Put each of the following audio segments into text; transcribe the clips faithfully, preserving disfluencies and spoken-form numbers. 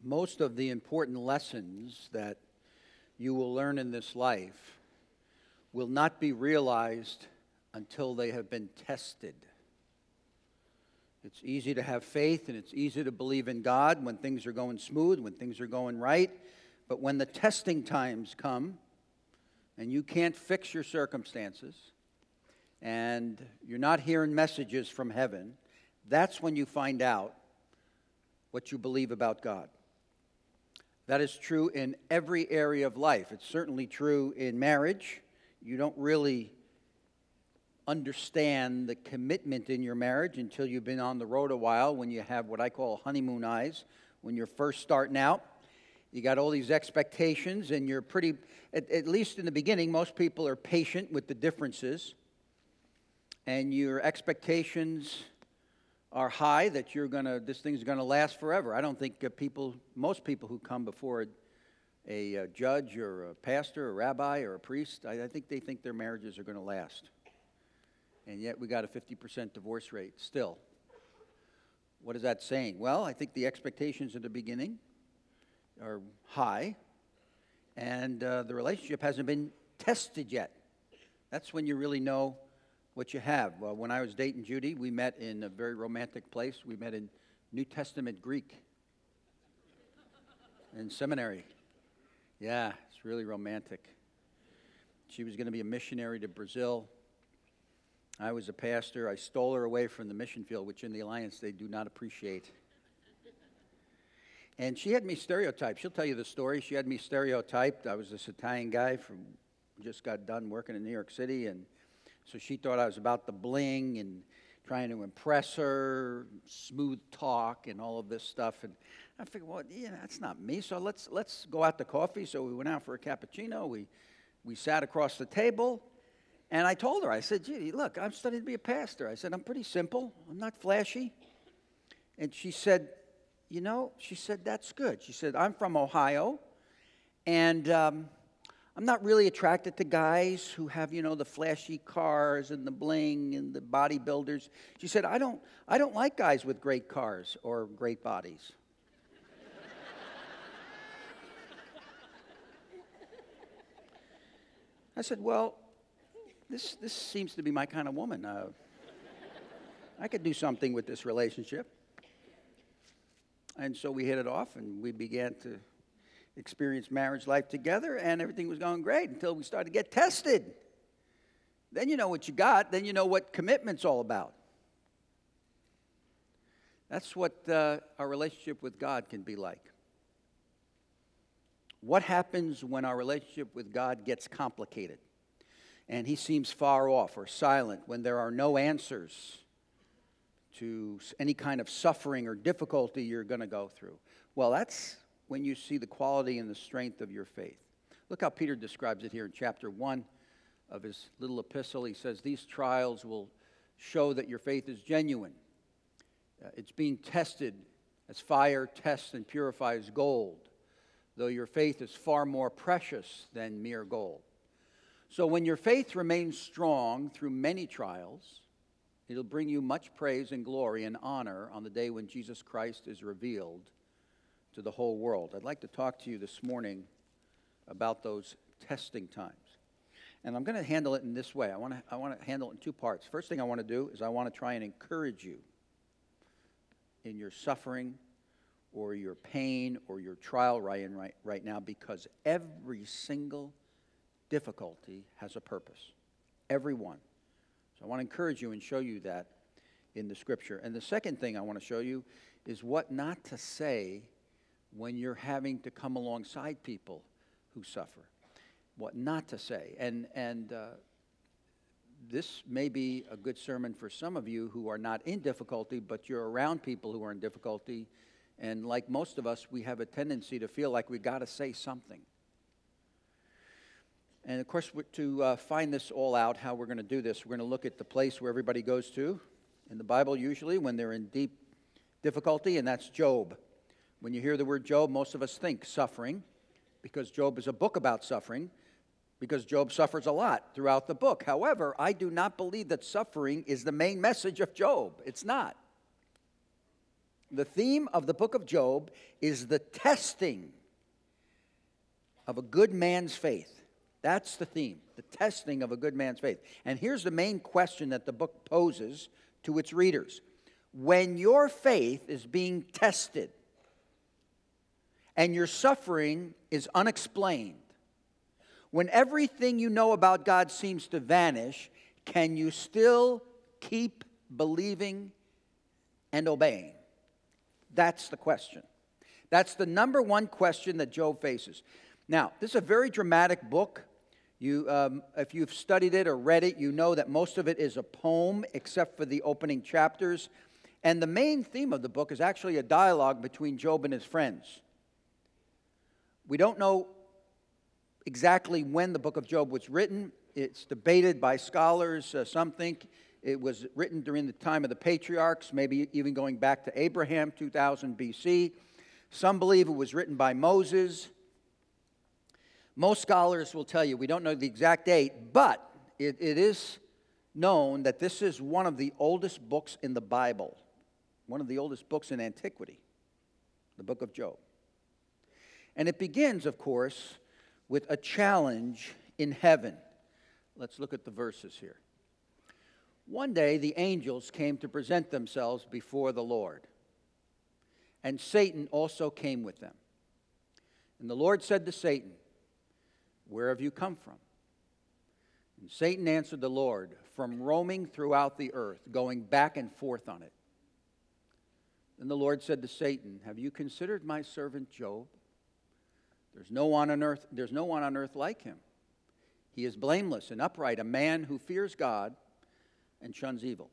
most of the important lessons that you will learn in this life will not be realized until they have been tested. It's easy to have faith and it's easy to believe in God when things are going smooth, when things are going right. But when the testing times come and you can't fix your circumstances and you're not hearing messages from heaven, that's when you find out what you believe about God. That is true in every area of life. It's certainly true in marriage. You don't really understand the commitment in your marriage until you've been on the road a while, when you have what I call honeymoon eyes, when you're first starting out. You got all these expectations, and you're pretty, at, at least in the beginning, most people are patient with the differences, and your expectations are high that you're gonna, this thing's gonna last forever. I don't think uh, people, most people who come before a, a, a judge or a pastor, or a rabbi, or a priest, I, I think they think their marriages are gonna last. And yet we got a fifty percent divorce rate still. What is that saying? Well, I think the expectations at the beginning are high, and uh, the relationship hasn't been tested yet. That's when you really know what you have. Well, when I was dating Judy, we met in a very romantic place. We met in New Testament Greek in seminary. Yeah, it's really romantic. She was going to be a missionary to Brazil. I was a pastor. I stole her away from the mission field, which in the Alliance they do not appreciate. And she had me stereotyped. She'll tell you the story. She had me stereotyped. I was this Italian guy from, just got done working in New York City, and so she thought I was about the bling and trying to impress her, smooth talk, and all of this stuff. And I figured, well, yeah, that's not me. So let's let's go out to coffee. So we went out for a cappuccino. We we sat across the table. And I told her, I said, gee, look, I'm studying to be a pastor. I said, I'm pretty simple. I'm not flashy. And she said, you know, she said, that's good. She said, I'm from Ohio, and um, I'm not really attracted to guys who have, you know, the flashy cars and the bling and the bodybuilders. She said, I don't, I don't like guys with great cars or great bodies. I said, well, This this seems to be my kind of woman. Uh, I could do something with this relationship. And so we hit it off, and we began to experience marriage life together, and everything was going great until we started to get tested. Then you know what you got. Then you know what commitment's all about. That's what uh, our relationship with God can be like. What happens when our relationship with God gets complicated? And he seems far off or silent, when there are no answers to any kind of suffering or difficulty you're going to go through. Well, that's when you see the quality and the strength of your faith. Look how Peter describes it here in chapter one of his little epistle. He says, these trials will show that your faith is genuine. Uh, it's being tested as fire tests and purifies gold, though your faith is far more precious than mere gold. So when your faith remains strong through many trials, it'll bring you much praise and glory and honor on the day when Jesus Christ is revealed to the whole world. I'd like to talk to you this morning about those testing times. And I'm going to handle it in this way. I want to I want to handle it in two parts. First thing I want to do is I want to try and encourage you in your suffering or your pain or your trial right, in right, right now, because every single difficulty has a purpose. Every one. So I want to encourage you and show you that in the Scripture. And the second thing I want to show you is what not to say when you're having to come alongside people who suffer. What not to say. And, and uh, this may be a good sermon for some of you who are not in difficulty, but you're around people who are in difficulty. And like most of us, we have a tendency to feel like we got to say something. And, of course, to uh, find this all out, how we're going to do this, we're going to look at the place where everybody goes to in the Bible usually when they're in deep difficulty, and that's Job. When you hear the word Job, most of us think suffering, because Job is a book about suffering, because Job suffers a lot throughout the book. However, I do not believe that suffering is the main message of Job. It's not. The theme of the book of Job is the testing of a good man's faith. That's the theme, the testing of a good man's faith. And here's the main question that the book poses to its readers. When your faith is being tested and your suffering is unexplained, when everything you know about God seems to vanish, can you still keep believing and obeying? That's the question. That's the number one question that Job faces. Now, this is a very dramatic book. You, um, if you've studied it or read it, you know that most of it is a poem, except for the opening chapters. And the main theme of the book is actually a dialogue between Job and his friends. We don't know exactly when the book of Job was written. It's debated by scholars. Uh, some think it was written during the time of the patriarchs, maybe even going back to Abraham, two thousand B C. Some believe it was written by Moses. Most scholars will tell you we don't know the exact date, but it, it is known that this is one of the oldest books in the Bible, one of the oldest books in antiquity, the book of Job. And it begins, of course, with a challenge in heaven. Let's look at the verses here. One day the angels came to present themselves before the Lord, and Satan also came with them. And the Lord said to Satan, "Where have you come from?" And Satan answered the Lord, "From roaming throughout the earth, going back and forth on it." Then the Lord said to Satan, "Have you considered my servant Job? There's no one on earth, there's no one on earth like him. He is blameless and upright, a man who fears God and shuns evil."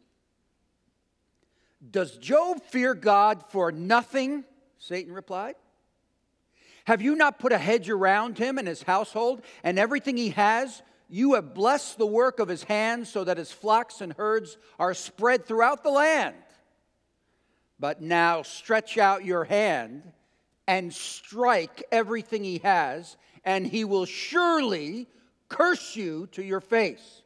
"Does Job fear God for nothing?" Satan replied. "Have you not put a hedge around him and his household and everything he has? You have blessed the work of his hands so that his flocks and herds are spread throughout the land. But now stretch out your hand and strike everything he has, and he will surely curse you to your face."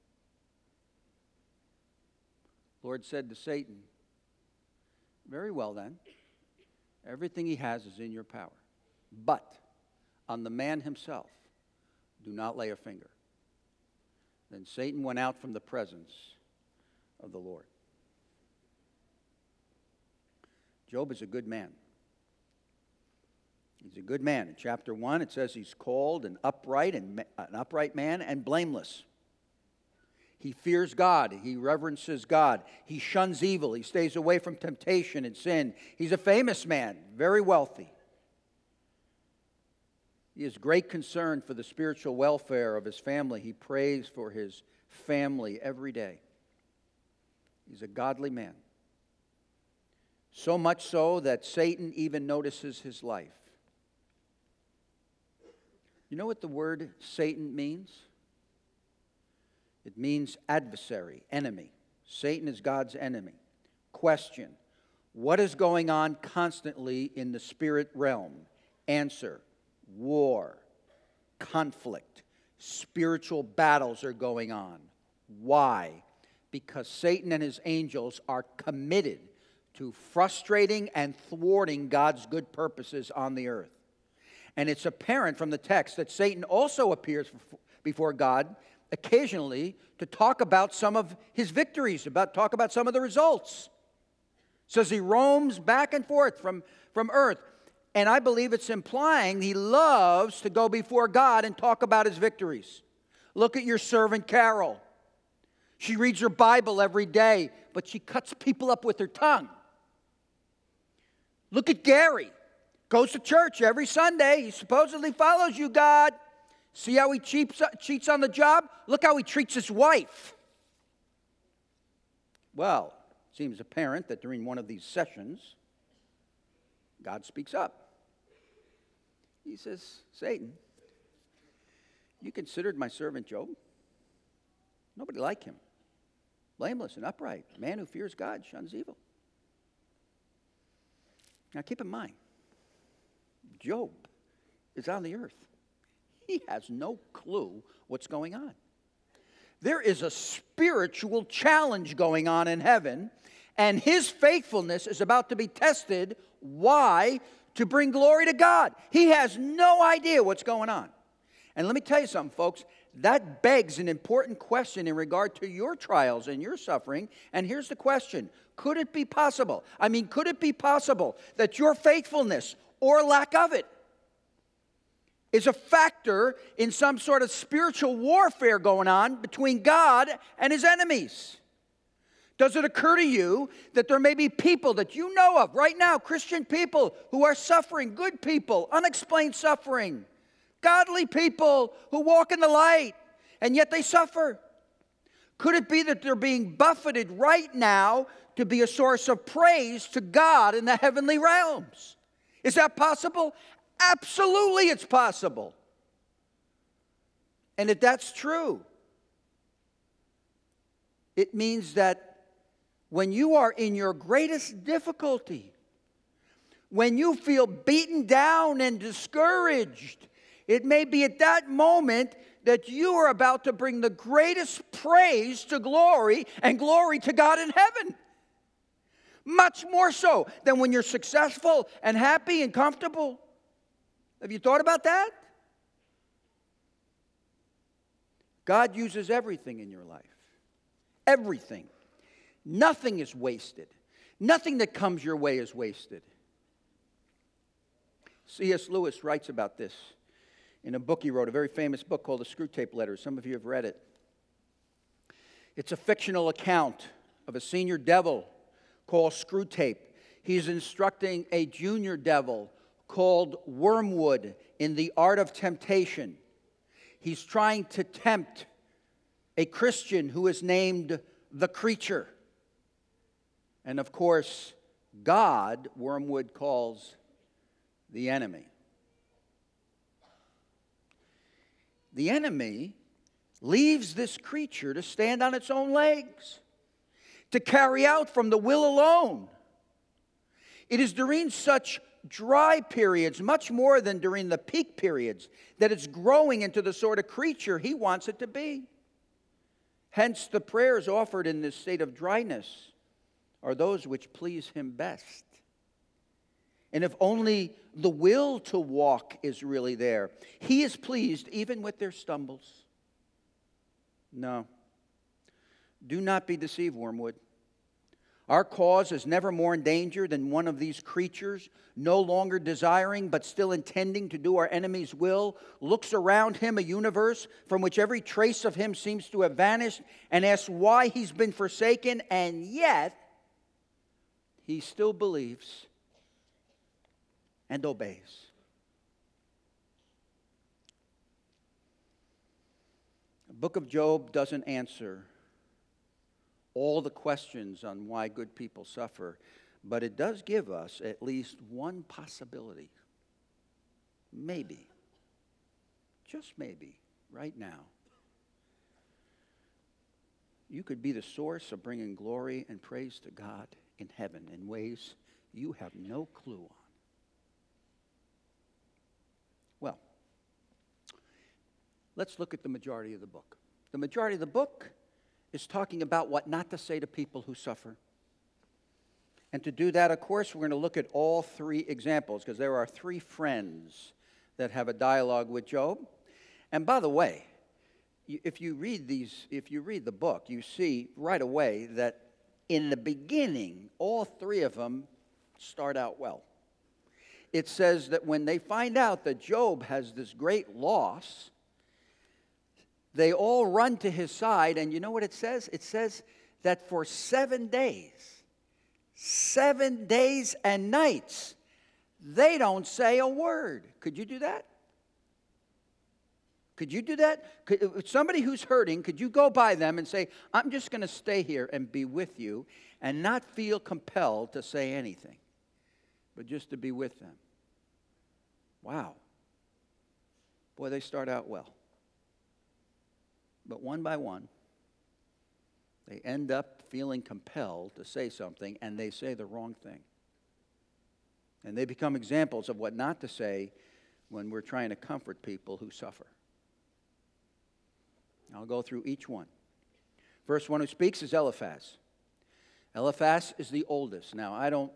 The Lord said to Satan, "Very well then, everything he has is in your power. But on the man himself, do not lay a finger." Then Satan went out from the presence of the Lord. Job is a good man. He's a good man. In chapter one, it says he's called an upright and an upright man and blameless. He fears God. He reverences God. He shuns evil. He stays away from temptation and sin. He's a famous man, very wealthy. He has great concern for the spiritual welfare of his family. He prays for his family every day. He's a godly man. So much so that Satan even notices his life. You know what the word Satan means? It means adversary, enemy. Satan is God's enemy. Question: what is going on constantly in the spirit realm? Answer: war, conflict, spiritual battles are going on. Why? Because Satan and his angels are committed to frustrating and thwarting God's good purposes on the earth. And it's apparent from the text that Satan also appears before God occasionally to talk about some of his victories, about talk about some of the results. It says he roams back and forth from, from earth. And I believe it's implying he loves to go before God and talk about his victories. Look at your servant Carol. She reads her Bible every day, but she cuts people up with her tongue. Look at Gary. Goes to church every Sunday. He supposedly follows you, God. See how he cheats, cheats on the job? Look how he treats his wife. Well, it seems apparent that during one of these sessions, God speaks up. He says, "Satan, you considered my servant Job? Nobody like him. Blameless and upright, a man who fears God, shuns evil." Now keep in mind, Job is on the earth. He has no clue what's going on. There is a spiritual challenge going on in heaven, And his faithfulness is about to be tested. Why? To bring glory to God. He has no idea what's going on. And let me tell you something, folks. That begs an important question in regard to your trials and your suffering. And here's the question. Could it be possible? I mean, could it be possible that your faithfulness or lack of it is a factor in some sort of spiritual warfare going on between God and his enemies? Does it occur to you that there may be people that you know of right now, Christian people who are suffering, good people, unexplained suffering, godly people who walk in the light, and yet they suffer? Could it be that they're being buffeted right now to be a source of praise to God in the heavenly realms? Is that possible? Absolutely, it's possible. And if that's true, it means that when you are in your greatest difficulty, when you feel beaten down and discouraged, it may be at that moment that you are about to bring the greatest praise to glory and glory to God in heaven. Much more so than when you're successful and happy and comfortable. Have you thought about that? God uses everything in your life. Everything. Nothing is wasted. Nothing that comes your way is wasted. C S Lewis writes about this in a book he wrote, a very famous book called The Screwtape Letters. Some of you have read it. It's a fictional account of a senior devil called Screwtape. He's instructing a junior devil called Wormwood in the art of temptation. He's trying to tempt a Christian who is named the Creature. And of course, God, Wormwood calls the enemy. The enemy leaves this creature to stand on its own legs, to carry out from the will alone. It is during such dry periods, much more than during the peak periods, that it's growing into the sort of creature he wants it to be. Hence, the prayers offered in this state of dryness are those which please him best. And if only the will to walk is really there, he is pleased even with their stumbles. No. Do not be deceived, Wormwood. Our cause is never more in danger than one of these creatures, no longer desiring but still intending to do our enemy's will, looks around him a universe from which every trace of him seems to have vanished, and asks why he's been forsaken, and yet he still believes and obeys. The book of Job doesn't answer all the questions on why good people suffer, but it does give us at least one possibility. Maybe, just maybe, right now, you could be the source of bringing glory and praise to God in heaven in ways you have no clue on. Well, let's look at the majority of the book. The majority of the book is talking about what not to say to people who suffer. And to do that, of course, we're going to look at all three examples, because there are three friends that have a dialogue with Job. And by the way, if you read these, if you read the book, you see right away that in the beginning, all three of them start out well. It says that when they find out that Job has this great loss, they all run to his side, and you know what it says? It says that for seven days, seven days and nights, they don't say a word. Could you do that? Could you do that? Could, somebody who's hurting, could you go by them and say, I'm just going to stay here and be with you and not feel compelled to say anything, but just to be with them? Wow. Boy, they start out well. But one by one, they end up feeling compelled to say something, and they say the wrong thing. And they become examples of what not to say when we're trying to comfort people who suffer. I'll go through each one. First one who speaks is Eliphaz. Eliphaz is the oldest. Now, I don't,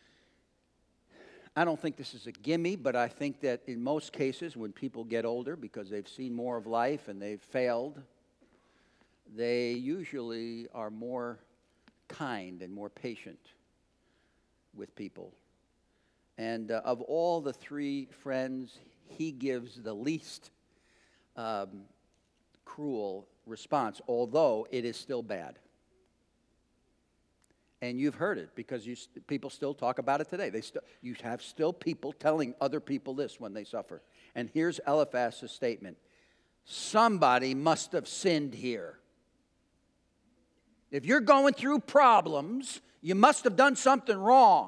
I don't think this is a gimme, but I think that in most cases when people get older because they've seen more of life and they've failed, they usually are more kind and more patient with people. And uh, of all the three friends, he gives the least um, cruel response, although it is still bad. And you've heard it because you, people still talk about it today. They st- you have still people telling other people this when they suffer. And here's Eliphaz's statement. Somebody must have sinned here. If you're going through problems, you must have done something wrong.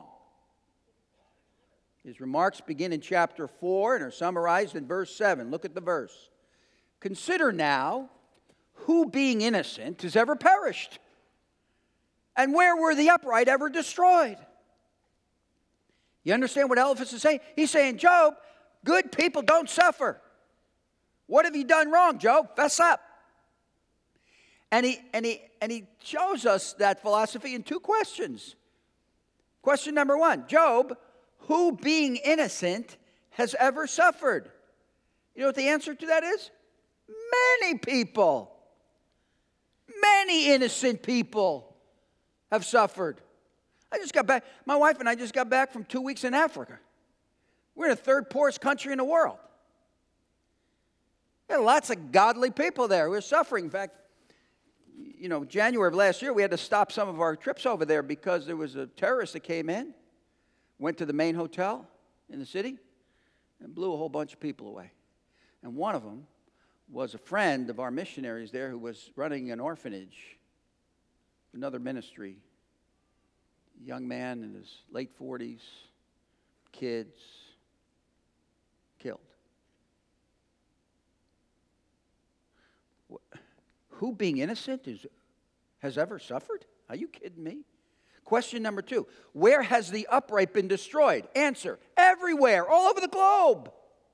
His remarks begin in chapter four and are summarized in verse seven. Look at the verse. Consider now who being innocent has ever perished, and where were the upright ever destroyed? You understand what Eliphaz is saying? He's saying, Job, good people don't suffer. What have you done wrong, Job? Fess up. And he, and, he, and he shows us that philosophy in two questions. Question number one, Job, who being innocent has ever suffered? You know what the answer to that is? Many people. Many innocent people have suffered. I just got back, my wife and I just got back from two weeks in Africa. We're in the third poorest country in the world. There are lots of godly people there who are suffering. In fact, you know, January of last year, we had to stop some of our trips over there because there was a terrorist that came in, went to the main hotel in the city, and blew a whole bunch of people away. And one of them was a friend of our missionaries there who was running an orphanage, another ministry. A young man in his late forties, kids, killed. Who being innocent is, has ever suffered? Are you kidding me? Question number two, where has the upright been destroyed? Answer, everywhere, all over the globe.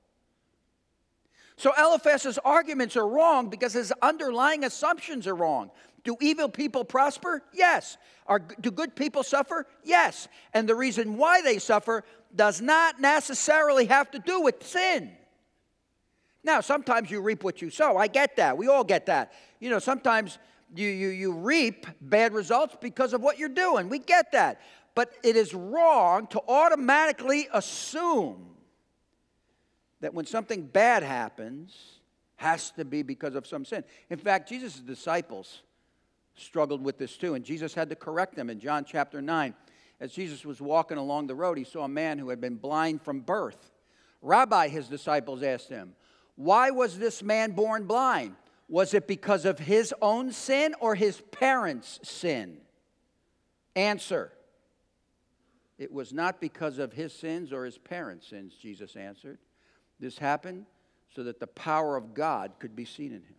So Eliphaz's arguments are wrong because his underlying assumptions are wrong. Do evil people prosper? Yes. Are, do good people suffer? Yes. And the reason why they suffer does not necessarily have to do with sin. Now, sometimes you reap what you sow. I get that. We all get that. You know, sometimes you, you, you reap bad results because of what you're doing. We get that. But it is wrong to automatically assume that when something bad happens, has to be because of some sin. In fact, Jesus' disciples struggled with this too, and Jesus had to correct them in John chapter nine. As Jesus was walking along the road, he saw a man who had been blind from birth. Rabbi, his disciples asked him, why was this man born blind? Was it because of his own sin or his parents' sin? Answer, it was not because of his sins or his parents' sins, Jesus answered. This happened so that the power of God could be seen in him.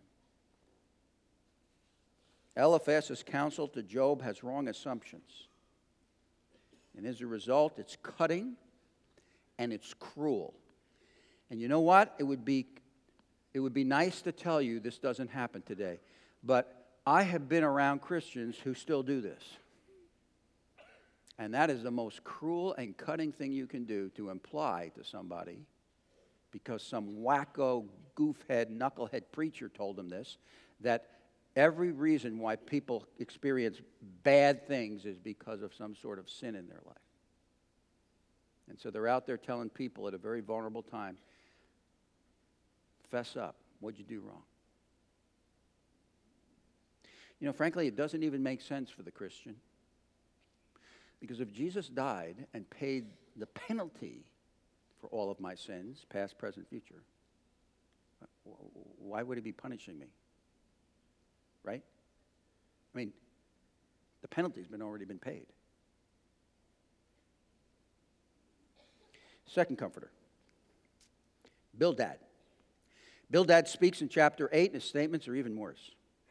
Eliphaz's counsel to Job has wrong assumptions. And as a result, it's cutting and it's cruel. And you know what? It would be, it would be nice to tell you this doesn't happen today. But I have been around Christians who still do this. And that is the most cruel and cutting thing you can do, to imply to somebody, because some wacko, goofhead, knucklehead preacher told them this, that every reason why people experience bad things is because of some sort of sin in their life. And so they're out there telling people at a very vulnerable time, fess up. What'd you do wrong? You know, frankly, it doesn't even make sense for the Christian. Because if Jesus died and paid the penalty for all of my sins, past, present, future, why would he be punishing me? Right? I mean, the penalty's been already been paid. Second comforter, Bildad. Bildad speaks in chapter eight, and his statements are even worse.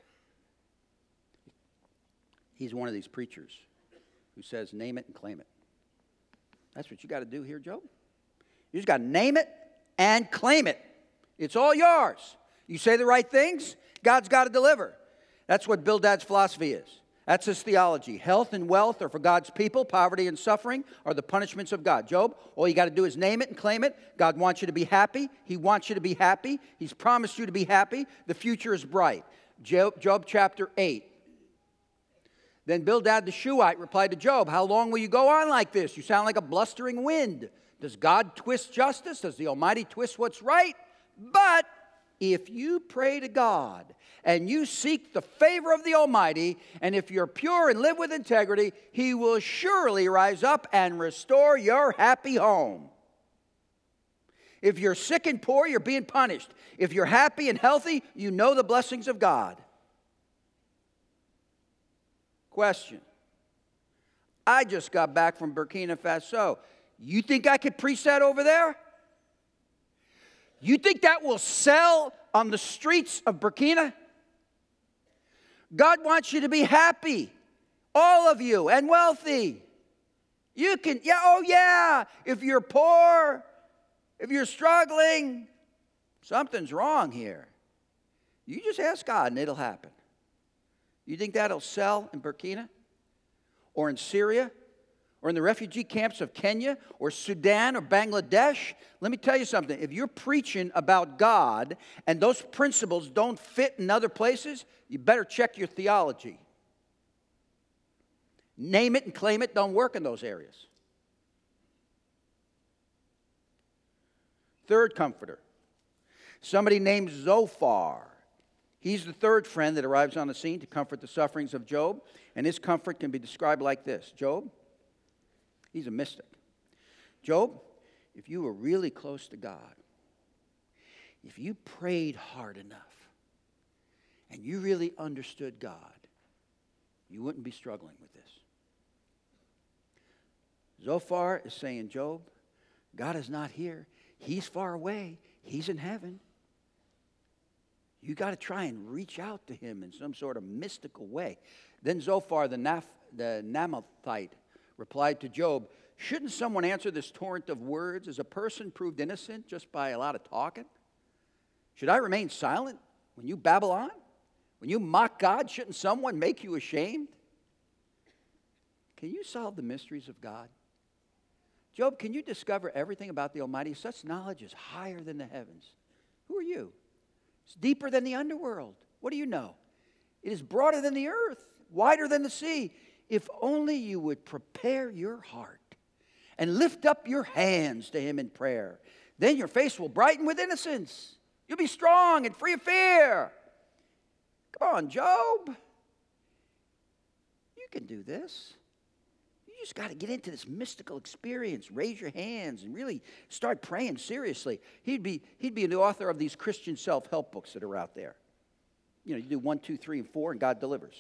He's one of these preachers who says, name it and claim it. That's what you got to do here, Job. You just got to name it and claim it. It's all yours. You say the right things, God's got to deliver. That's what Bildad's philosophy is. That's his theology. Health and wealth are for God's people. Poverty and suffering are the punishments of God. Job, all you got to do is name it and claim it. God wants you to be happy. He wants you to be happy. He's promised you to be happy. The future is bright. Job, Job chapter eight. Then Bildad the Shuhite replied to Job, how long will you go on like this? You sound like a blustering wind. Does God twist justice? Does the Almighty twist what's right? But if you pray to God and you seek the favor of the Almighty, and if you're pure and live with integrity, He will surely rise up and restore your happy home. If you're sick and poor, you're being punished. If you're happy and healthy, you know the blessings of God. Question. I just got back from Burkina Faso. You think I could preach that over there? You think that will sell on the streets of Burkina? God wants you to be happy, all of you, and wealthy. You can, yeah, oh yeah, if you're poor, if you're struggling, something's wrong here. You just ask God and it'll happen. You think that'll sell in Burkina? Or in Syria? Or in the refugee camps of Kenya? Or Sudan or Bangladesh? Let me tell you something. If you're preaching about God and those principles don't fit in other places, you better check your theology. Name it and claim it don't work in those areas. Third comforter. Somebody named Zophar. He's the third friend that arrives on the scene to comfort the sufferings of Job. And his comfort can be described like this. Job, he's a mystic. Job, if you were really close to God, if you prayed hard enough, and you really understood God, you wouldn't be struggling with this. Zophar is saying, Job, God is not here. He's far away. He's in heaven. You got to try and reach out to him in some sort of mystical way. Then Zophar the, Naph, the Naamathite replied to Job, shouldn't someone answer this torrent of words? Is a person proved innocent just by a lot of talking? Should I remain silent when you babble on? When you mock God, shouldn't someone make you ashamed? Can you solve the mysteries of God? Job, can you discover everything about the Almighty? Such knowledge is higher than the heavens. Who are you? It's deeper than the underworld. What do you know? It is broader than the earth, wider than the sea. If only you would prepare your heart and lift up your hands to him in prayer. Then your face will brighten with innocence. You'll be strong and free of fear. Come on, Job. You can do this. You just got to get into this mystical experience. Raise your hands and really start praying seriously. He'd be, he'd be the author of these Christian self-help books that are out there. You know, you do one, two, three, and four, and God delivers.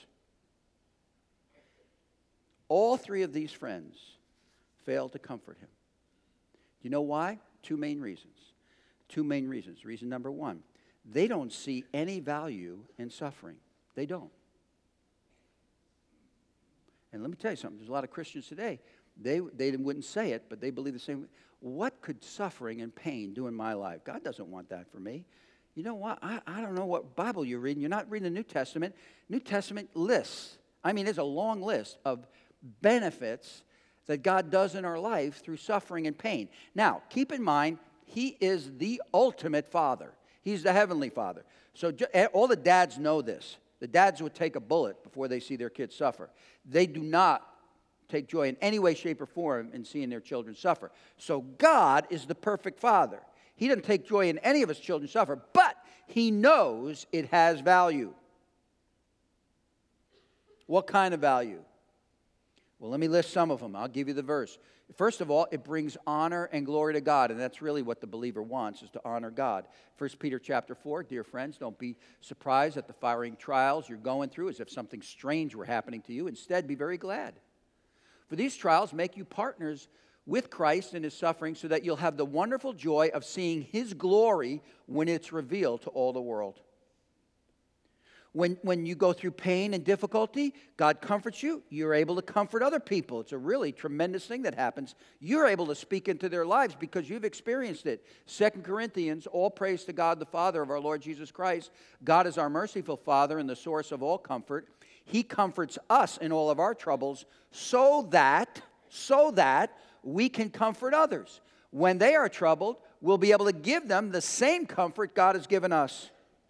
All three of these friends failed to comfort him. You know why? Two main reasons. Two main reasons. Reason number one, they don't see any value in suffering. They don't. And let me tell you something. There's a lot of Christians today, they, they wouldn't say it, but they believe the same. What could suffering and pain do in my life? God doesn't want that for me. You know what? I, I don't know what Bible you're reading. You're not reading the New Testament. New Testament lists. I mean, there's a long list of benefits that God does in our life through suffering and pain. Now, keep in mind, He is the ultimate Father. He's the Heavenly Father. So all the dads know this. The dads would take a bullet before they see their kids suffer. They do not take joy in any way, shape, or form in seeing their children suffer. So God is the perfect Father. He doesn't take joy in any of His children suffer, but He knows it has value. What kind of value? Well, let me list some of them. I'll give you the verse. First of all, it brings honor and glory to God, and that's really what the believer wants, is to honor God. First Peter chapter four, dear friends, don't be surprised at the fiery trials you're going through as if something strange were happening to you. Instead, be very glad. For these trials make you partners with Christ in His suffering so that you'll have the wonderful joy of seeing His glory when it's revealed to all the world. When, when you go through pain and difficulty, God comforts you. You're able to comfort other people. It's a really tremendous thing that happens. You're able to speak into their lives because you've experienced it. Second Corinthians, all praise to God the Father of our Lord Jesus Christ. God is our merciful Father and the source of all comfort. He comforts us in all of our troubles so that, so that we can comfort others. When they are troubled, we'll be able to give them the same comfort God has given us.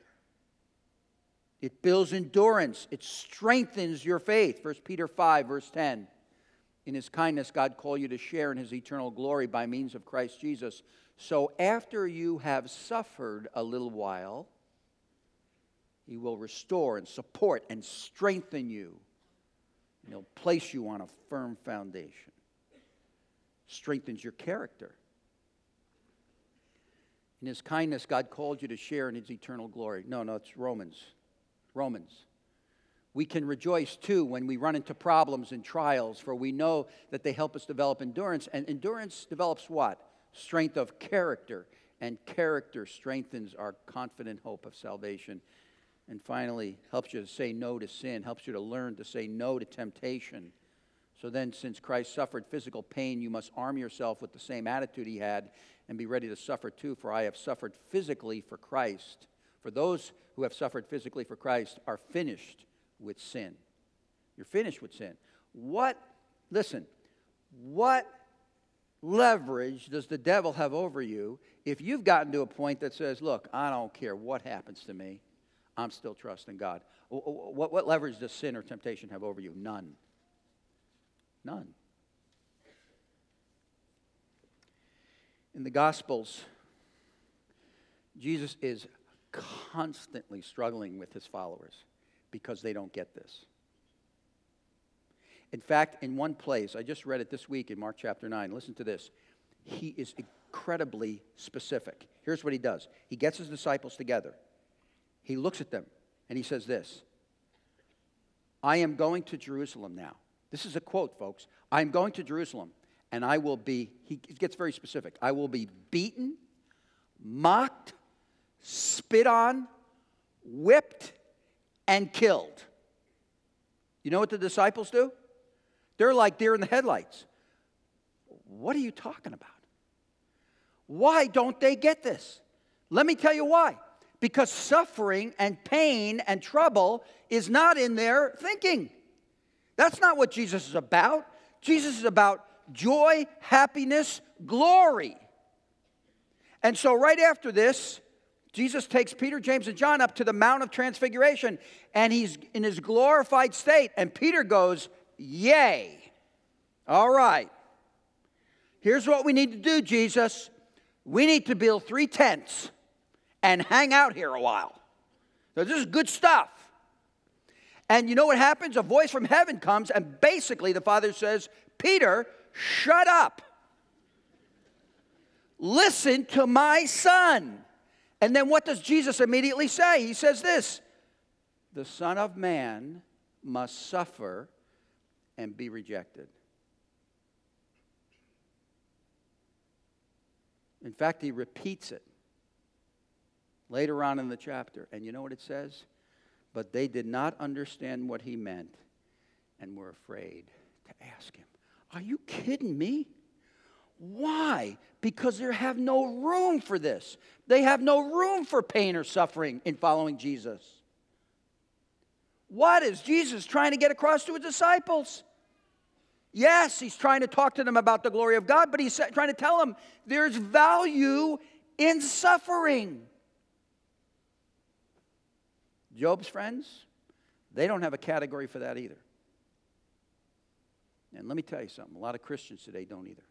It builds endurance. It strengthens your faith. First Peter five, verse ten. In his kindness, God called you to share in his eternal glory by means of Christ Jesus. So after you have suffered a little while, he will restore and support and strengthen you. And he'll place you on a firm foundation. Strengthens your character. In his kindness, God called you to share in his eternal glory. No, no, it's Romans. Romans. We can rejoice too when we run into problems and trials, for we know that they help us develop endurance. And endurance develops what? Strength of character. And character strengthens our confident hope of salvation. And finally, helps you to say no to sin, helps you to learn to say no to temptation. So then, since Christ suffered physical pain, you must arm yourself with the same attitude he had and be ready to suffer too, for I have suffered physically for Christ. For those who have suffered physically for Christ are finished with sin. You're finished with sin. What, listen, what leverage does the devil have over you if you've gotten to a point that says, look, I don't care what happens to me, I'm still trusting God? What, what leverage does sin or temptation have over you? None. None. In the Gospels, Jesus is constantly struggling with his followers because they don't get this. In fact, in one place, I just read it this week in Mark chapter nine. Listen to this. He is incredibly specific. Here's what he does. He gets his disciples together. He looks at them and he says this. I am going to Jerusalem now. This is a quote, folks. I am going to Jerusalem and I will be, he gets very specific, I will be beaten, mocked, spit on, whipped, and killed. You know what the disciples do? They're like deer in the headlights. What are you talking about? Why don't they get this? Let me tell you why. Because suffering and pain and trouble is not in their thinking. That's not what Jesus is about. Jesus is about joy, happiness, glory. And so right after this, Jesus takes Peter, James, and John up to the Mount of Transfiguration, and he's in his glorified state. And Peter goes, yay. All right. Here's what we need to do, Jesus. We need to build three tents and hang out here a while. So this is good stuff. And you know what happens? A voice from heaven comes, and basically the Father says, Peter, shut up. Listen to my son. And then what does Jesus immediately say? He says this, the Son of Man must suffer and be rejected. In fact, he repeats it later on in the chapter. And you know what it says? But they did not understand what he meant and were afraid to ask him. Are you kidding me? Why? Because they have no room for this. They have no room for pain or suffering in following Jesus. What is Jesus trying to get across to his disciples? Yes, he's trying to talk to them about the glory of God, but he's trying to tell them there's value in suffering. Job's friends, they don't have a category for that either. And let me tell you something, a lot of Christians today don't either.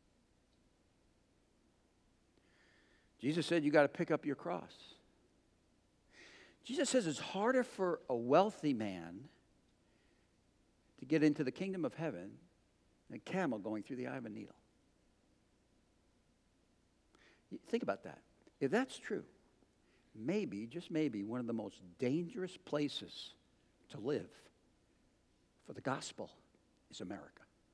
Jesus said you got to pick up your cross. Jesus says it's harder for a wealthy man to get into the kingdom of heaven than a camel going through the eye of a needle. Think about that. If that's true, maybe, just maybe, one of the most dangerous places to live for the gospel is America.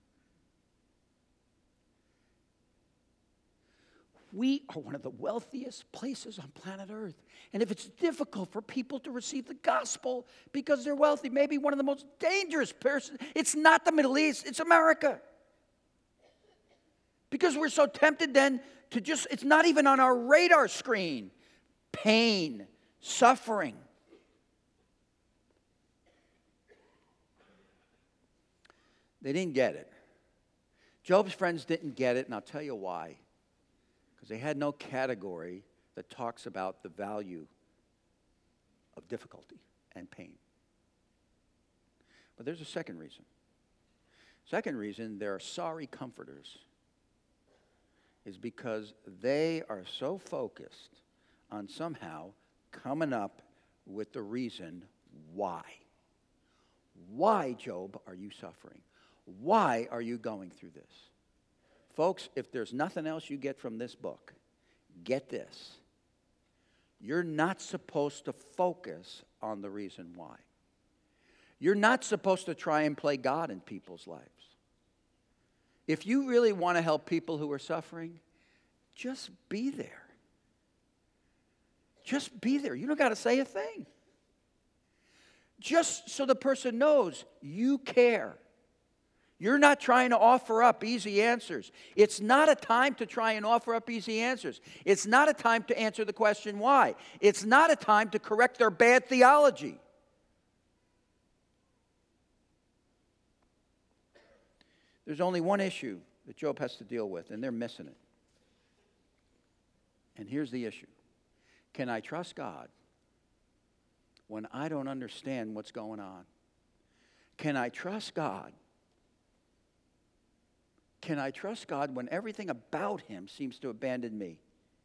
We are one of the wealthiest places on planet Earth. And if it's difficult for people to receive the gospel because they're wealthy, maybe one of the most dangerous persons, it's not the Middle East, it's America. Because we're so tempted then to just, it's not even on our radar screen. Pain, suffering. They didn't get it. Job's friends didn't get it, and I'll tell you why. Because they had no category that talks about the value of difficulty and pain. But there's a second reason. Second reason, there are sorry comforters, is because they are so focused on somehow coming up with the reason why. Why, Job, are you suffering? Why are you going through this? Folks, if there's nothing else you get from this book, get this. You're not supposed to focus on the reason why. You're not supposed to try and play God in people's lives. If you really want to help people who are suffering, just be there. Just be there. You don't got to say a thing. Just so the person knows you care. You're not trying to offer up easy answers. It's not a time to try and offer up easy answers. It's not a time to answer the question why. It's not a time to correct their bad theology. There's only one issue that Job has to deal with, and they're missing it. And here's the issue. Can I trust God when I don't understand what's going on? Can I trust God? Can I trust God when everything about him seems to abandon me?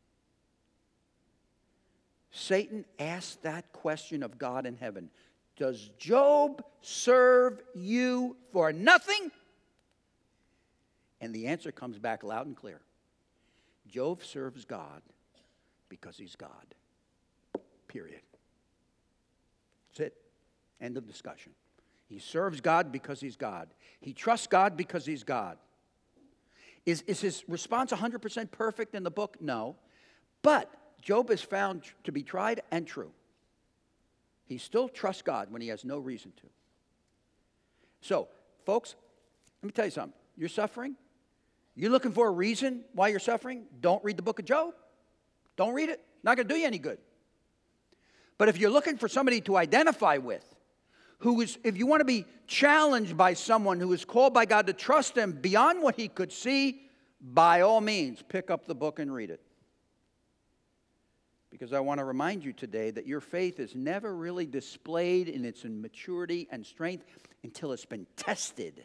Satan asked that question of God in heaven. Does Job serve you for nothing? And the answer comes back loud and clear. Job serves God because he's God. Period. That's it. End of discussion. He serves God because he's God. He trusts God because he's God. Is, is his response one hundred percent perfect in the book? No. But Job is found to be tried and true. He still trusts God when he has no reason to. So, folks, let me tell you something. You're suffering? You're looking for a reason why you're suffering? Don't read the book of Job. Don't read it. Not going to do you any good. But if you're looking for somebody to identify with, who is, if you want to be challenged by someone who is called by God to trust him beyond what he could see, by all means, pick up the book and read it. Because I want to remind you today that your faith is never really displayed in its maturity and strength until it's been tested.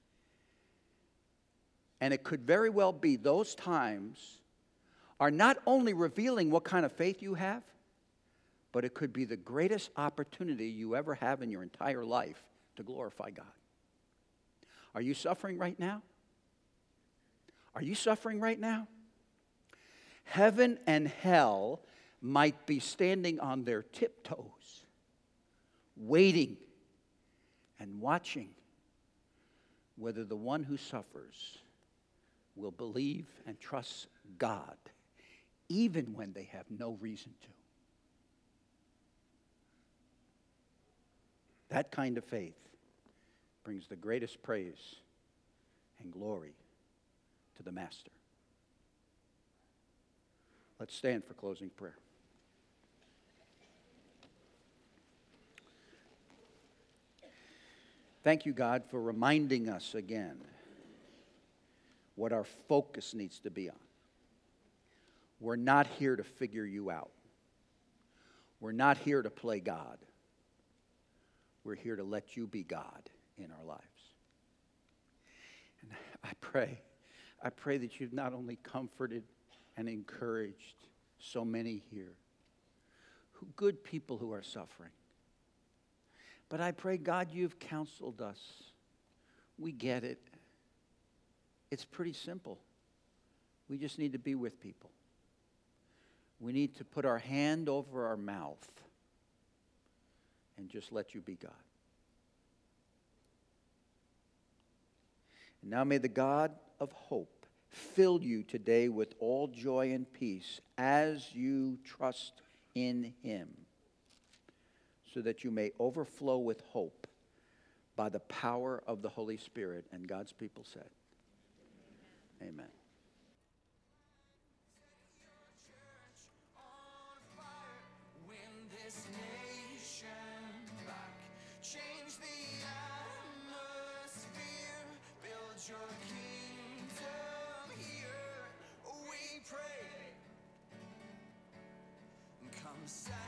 And it could very well be those times are not only revealing what kind of faith you have, but it could be the greatest opportunity you ever have in your entire life to glorify God. Are you suffering right now? Are you suffering right now? Heaven and hell might be standing on their tiptoes, waiting and watching whether the one who suffers will believe and trust God, even when they have no reason to. That kind of faith brings the greatest praise and glory to the Master. Let's stand for closing prayer. Thank you, God, for reminding us again what our focus needs to be on. We're not here to figure you out. We're not here to play God. We're here to let you be God in our lives. And I pray, I pray that you've not only comforted and encouraged so many here, who, good people who are suffering, but I pray, God, you've counseled us. We get it. It's pretty simple. We just need to be with people. We need to put our hand over our mouth and just let you be God. And now may the God of hope fill you today with all joy and peace as you trust in him, so that you may overflow with hope by the power of the Holy Spirit. And God's people said, amen. Change the atmosphere. beside